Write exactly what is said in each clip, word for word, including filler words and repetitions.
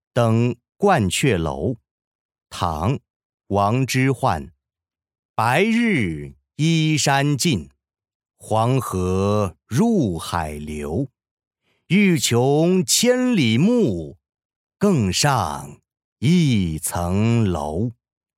登鹳雀楼，唐·王之涣。白日依山尽，黄河入海流。欲穷千里目，更上一层楼。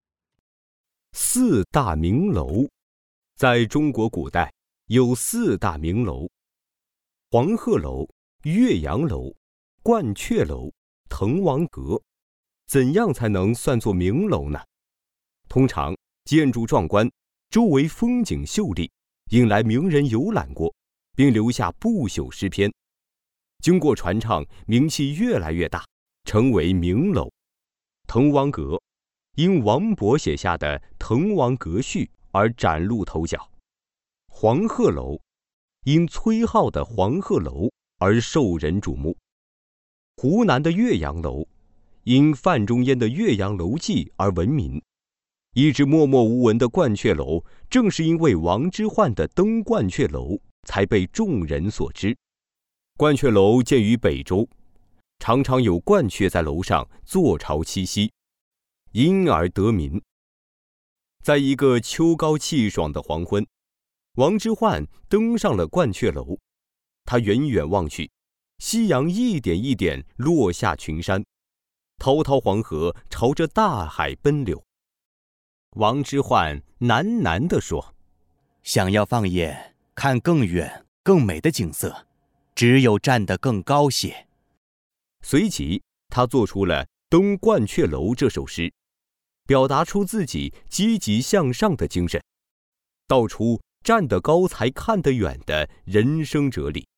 四大名楼，在中国古代有四大名楼：黄鹤楼、岳阳楼、鹳雀楼、滕王阁。怎样才能算作名楼呢？通常建筑壮观，周围风景秀丽，引来名人游览过，并留下不朽诗篇。经过传唱，名气越来越大，成为名楼。滕王阁因王勃写下的《滕王阁序》而崭露头角。黄鹤楼因崔颢的《黄鹤楼》而受人瞩目。湖南的岳阳楼因范仲淹的《岳阳楼记》而闻名。一直默默无闻的鹳雀楼，正是因为王之涣的《登鹳雀楼》才被众人所知。鹳雀楼建于北周，常常有鹳雀在楼上坐巢栖息，因而得名。在一个秋高气爽的黄昏，王之涣登上了鹳雀楼。他远远望去，夕阳一点一点落下群山，滔滔黄河朝着大海奔流。王之涣喃喃地说： 想要放眼看更远更美的景色，只有站得更高些。 随即他做出了《登鹳雀楼》这首诗，表达出自己积极向上的精神，道出站得高才看得远的人生哲理。